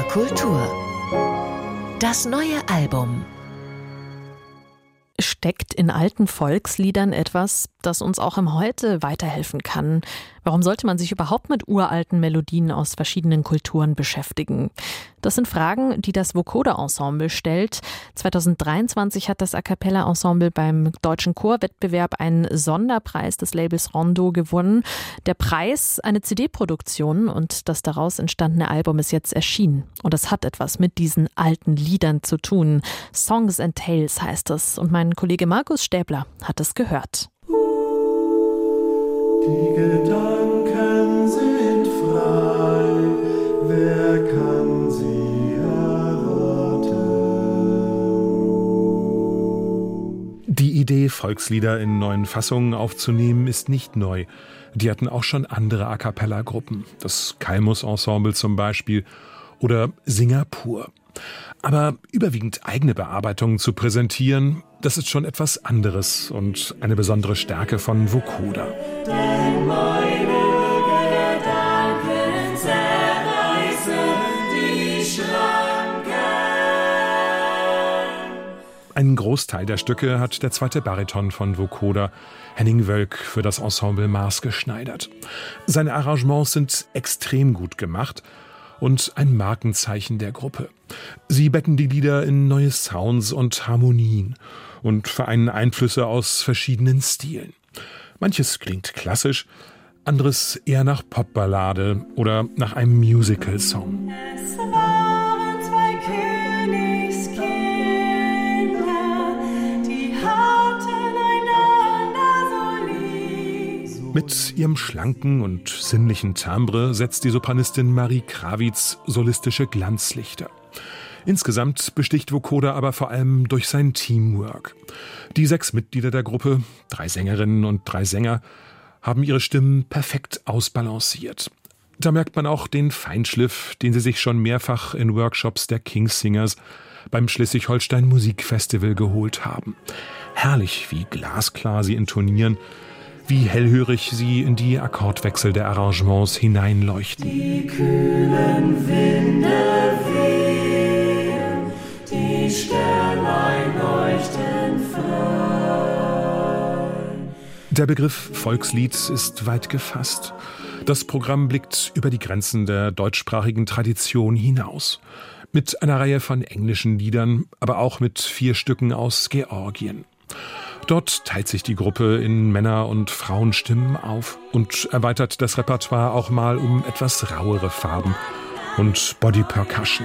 Kultur. Das neue Album. Steckt in alten Volksliedern etwas, das uns auch im Heute weiterhelfen kann? Warum sollte man sich überhaupt mit uralten Melodien aus verschiedenen Kulturen beschäftigen? Das sind Fragen, die das Vocoder-Ensemble stellt. 2023 hat das A-cappella-Ensemble beim Deutschen Chorwettbewerb einen Sonderpreis des Labels Rondo gewonnen. Der Preis, eine CD-Produktion, und das daraus entstandene Album ist jetzt erschienen. Und es hat etwas mit diesen alten Liedern zu tun. Songs and Tales heißt es. Und mein Kollege Markus Stäbler hat es gehört. Die Gedanken sind frei, wer kann sie erraten? Die Idee, Volkslieder in neuen Fassungen aufzunehmen, ist nicht neu. Die hatten auch schon andere A-cappella-Gruppen, das Kalmus-Ensemble zum Beispiel oder Singer pur. Aber überwiegend eigene Bearbeitungen zu präsentieren, das ist schon etwas anderes und eine besondere Stärke von Vocoder. Denn meine Gedanken zerreißen die Schranken. Einen Großteil der Stücke hat der zweite Bariton von Vocoder, Henning Wölk, für das Ensemble maßgeschneidert. Seine Arrangements sind extrem gut gemacht und ein Markenzeichen der Gruppe. Sie betten die Lieder in neue Sounds und Harmonien und vereinen Einflüsse aus verschiedenen Stilen. Manches klingt klassisch, anderes eher nach Popballade oder nach einem Musical-Song. Es waren zwei Königskinder, die hatten einander so lieb. Mit ihrem schlanken und sinnlichen Timbre setzt die Sopranistin Marie Krawitz solistische Glanzlichter. Insgesamt besticht Vocoder aber vor allem durch sein Teamwork. Die 6 Mitglieder der Gruppe, 3 Sängerinnen und 3 Sänger, haben ihre Stimmen perfekt ausbalanciert. Da merkt man auch den Feinschliff, den sie sich schon mehrfach in Workshops der King's Singers beim Schleswig-Holstein Musikfestival geholt haben. Herrlich, wie glasklar sie intonieren, wie hellhörig sie in die Akkordwechsel der Arrangements hineinleuchten. Die kühlen Winde wehen, die Sternlein leuchten frei. Der Begriff Volkslied ist weit gefasst. Das Programm blickt über die Grenzen der deutschsprachigen Tradition hinaus. Mit einer Reihe von englischen Liedern, aber auch mit 4 Stücken aus Georgien. Dort teilt sich die Gruppe in Männer- und Frauenstimmen auf und erweitert das Repertoire auch mal um etwas rauere Farben und Body Percussion.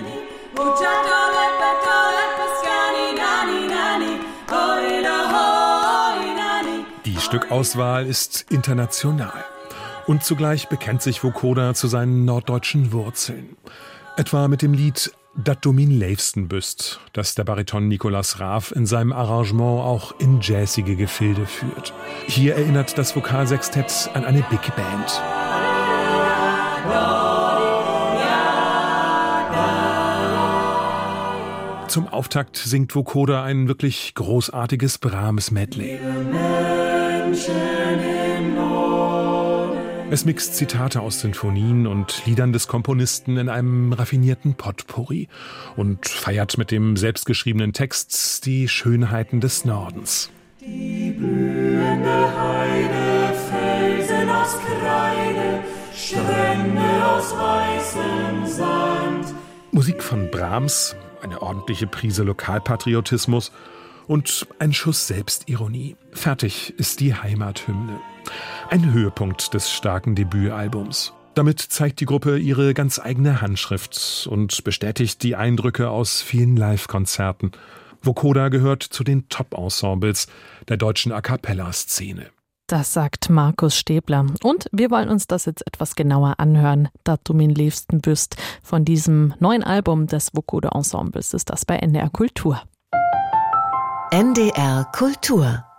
Die Stückauswahl ist international. Und zugleich bekennt sich Vocoder zu seinen norddeutschen Wurzeln. Etwa mit dem Lied Dat du min leefsten büst, das der Bariton Nicolas Raaf in seinem Arrangement auch in jazzige Gefilde führt. Hier erinnert das Vokalsextett an eine Big Band. Zum Auftakt singt Vocoder ein wirklich großartiges Brahms-Medley. Es mixt Zitate aus Sinfonien und Liedern des Komponisten in einem raffinierten Potpourri und feiert mit dem selbstgeschriebenen Text die Schönheiten des Nordens. Die blühende Heide, Felsen aus Kreide, Strände aus weißem Sand. Musik von Brahms, eine ordentliche Prise Lokalpatriotismus und ein Schuss Selbstironie. Fertig ist die Heimathymne. Ein Höhepunkt des starken Debütalbums. Damit zeigt die Gruppe ihre ganz eigene Handschrift und bestätigt die Eindrücke aus vielen Live-Konzerten. Vocoder gehört zu den Top-Ensembles der deutschen A-cappella-Szene. Das sagt Markus Stäbler. Und wir wollen uns das jetzt etwas genauer anhören. Dat du min liebsten büst. Von diesem neuen Album des Vocoder Ensembles ist das bei NDR Kultur. NDR Kultur